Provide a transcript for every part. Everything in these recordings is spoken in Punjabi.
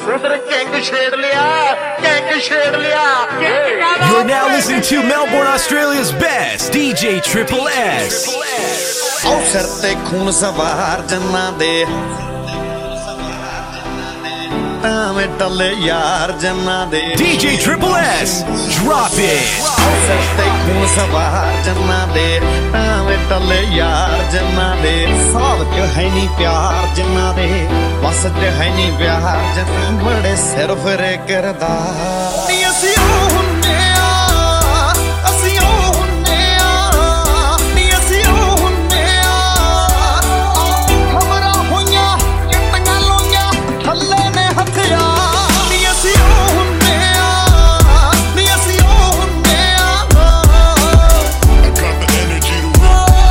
You're now listening to Melbourne, Australia's best, DJ Triple S. ਉਹ ਸਿਰ ਤੇ ਖੂਨ ਸਵਾਰ ਜੰਨਾਂ ਦੇ ਤਾਵੇਂ ਟੱਲੇ ਯਾਰ ਜੰਨਾਂ ਦੇ DJ Triple S, drop it. ਉਹ ਸਿਰ ਤੇ ਖੂਨ ਸਵਾਰ ਜੰਨਾਂ ਦੇ ਤਾਵੇਂ ਟੱਲੇ ਯਾਰ ਜੰਨਾਂ ਦੇ ਸਾਬ ਚ ਹੈ ਨਹੀਂ ਪਿਆਰ ਜੰਨਾਂ ਦੇ ਬਸ ਚ ਹੈ ਨਹੀਂ ਪਿਆਰ ਜੰਨਾਂ ਬੜੇ ਸਿਰ ਫਿਰੇ ਕਰਦਾ ਨੀ ਅਸੀਂ ਉਹ ਹੁੰਨੇ ਆ ਅਸੀਂ ਉਹ ਹੁੰਨੇ ਆ ਨੀ ਅਸੀਂ ਉਹ ਹੁੰਨੇ ਆ ਖਬਰਾਂ ਹੋਈਆਂ ਚਿੱਟੀਆਂ ਲੋਈਆਂ ਥੱਲੇ ਨੇ ਹਥਿਆਰ ਨੀ ਅਸੀਂ ਉਹ ਹੁੰਨੇ ਆ ਨੀ ਅਸੀਂ ਉਹ ਹੁੰਨੇ ਆ I got the energy to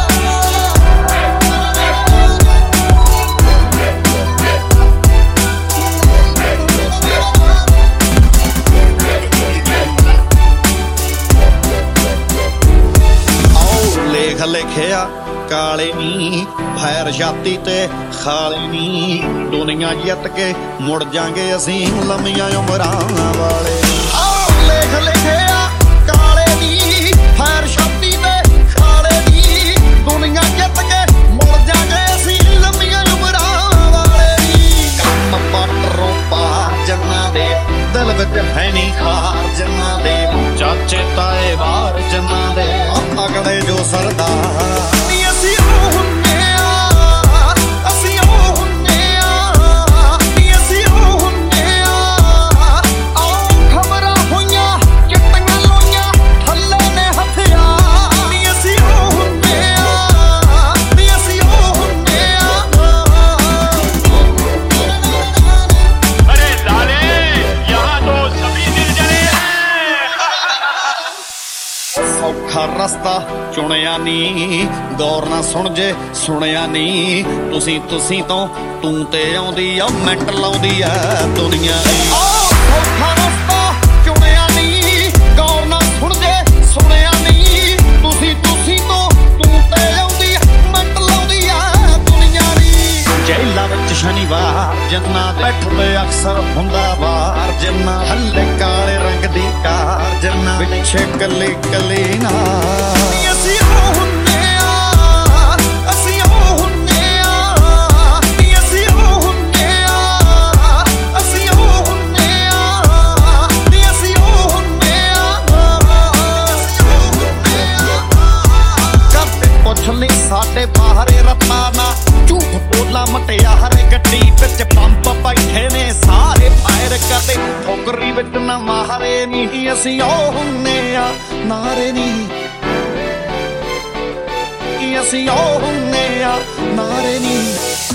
ਲੇਖ ਲਿਖਿਆ ਕਾਲੇ ਨੀ ਫੈਰ ਛਾਤੀ ਤੇ ਖਾਲੇ ਨੀ ਦੁਨੀਆ ਜਿੱਤ ਕੇ ਮੁੜ ਜਾਾਂਗੇ ਅਸੀਂ ਲੰਮੀਆਂ ਉਮਰਾਂ ਵਾਲੇ ਲੇਖ ਲਿਖਿਆ ਕਾਲੇ ਨੀ ਫੈਰ ਛਾਤੀ ਤੇ ਖਾਲੇ ਨੀ ਦੁਨੀਆ ਜਿੱਤ ਕੇ ਮੁੜ ਜਾਾਂਗੇ ਅਸੀਂ ਲੰਮੀਆਂ ਉਮਰਾਂ ਵਾਲੇ ਨੀ ਕੰਮ ਪੱਟਰੋਂ ਪਾਰ ਜੰਨਾਂ ਦੇ ਦਿਲ ਵਿੱਚ ਹੈ ਨਹੀਂ ਖਾਰ ਜੰਨਾਂ ਦੇ ਚਾਚੇ ਤਾਏ ਬਾਹਰ ਜੰਨਾਂ ਦੇ ਅਗਲੇ ਜੋ ਸਰਦਾਰ ਨੀ ਅਸੀਂ ਉਹ ਹੁੰਨੇ ਆ ਅਸੀਂ ਉਹ ਹੁੰਨੇ ਆ ਨੀ ਅਸੀਂ ਉਹ ਹੁੰਨੇ ਆ ਆਓ ਖਬਰਾਂ ਹੋਈਆਂ ਚਿੱਟੀਆਂ ਲੋਈਆਂ ਥੱਲੇ ਨੇ ਹਥਿਆਰ ਨੀ ਅਸੀਂ ਉਹ ਹੁੰਨੇ ਆ ਨੀ ਅਸੀਂ ਉਹ ਹੁੰਨੇ ਆ अरे लाले यहाँ तो सभी दिल जले ਸੌਖਾ ਰਸਤਾ ਚੁਣਿਆ ਨੀ ਗੌਰ ਨਾ ਸੁਣ ਜੇ ਸੁਣਿਆ ਨੀ ਤੁਸੀਂ ਤੋਂ ਤੂੰ ਤੇ ਆਉਂਦੀ ਆ ਮਿੰਟ ਲਾਉਂਦੀ ਆ ਦੁਨੀਆ ਸੌਖਾ ਰਸਤਾ ਚੁਣਿਆ ਨੀ ਗੌਰ ਨਾ ਸੁਣ ਜੇ ਸੁਣਿਆ ਨੀ ਤੁਸੀਂ ਤੋਂ ਤੂੰ ਤੇ ਆਉਂਦੀ ਆ ਮਿੰਟ ਲਾਉਂਦੀ ਆ ਦੁਨੀਆ ਦੀ ਜੇਲਾਂ ਵਿੱਚ ਸ਼ਨੀਵਾਰ ਜੰਨਾਂ ਬੈਠਦੇ ਅਕਸਰ ਹੁੰਦਾ ਵਾਰ ਜੰਨਾਂ ਹੱਲੇ ਕਾਲੇ ਰੰਗ ਦੀ ਕਾਰ ਜੰਨਾਂ ਪਿੱਛੇ ਕੱਲੀ ਕੱਲੀ ਨਾ ਅਸੀਂ ਉਹ ਹੁੰਨੇ ਆ ਅਸੀਂ ਉਹ ਹੁੰਨੇ ਆ ਨੀ ਅਸੀਂ ਉਹ ਹੁੰਨੇ ਆ ਅਸੀਂ ਉਹ ਹੁੰਨੇ ਆ ਨੀ ਅਸੀਂ ਉਹ ਹੁੰਨੇ ਆ ਕਰਦੇ ਪੁੱਛ ਲਈ ਸਾਡੇ ਬਾਹਰੇ ਰੱਤਾ ਨਾ ਝੂਠ ਬੋਲਾ ਮਟਿਆਰ ਗੱਡੀ ਵਿੱਚ ਪੰਪ ਬੈਠੇ ਨੇ ਸਾਰੇ ਫਾਇਰ ਕਰਦੇ ਠੋਕਰੀ ਵਿੱਚ ਨਾ ਮਾਰੇ ਨਹੀਂ ਅਸੀਂ ਉਹ ਹੁੰਨੇ ਆ ਨਾਰੇ ਨਹੀਂ ਅਸੀਂ ਉਹ ਹੁੰਨੇ ਆ ਨਾਰੇ ਨਹੀਂ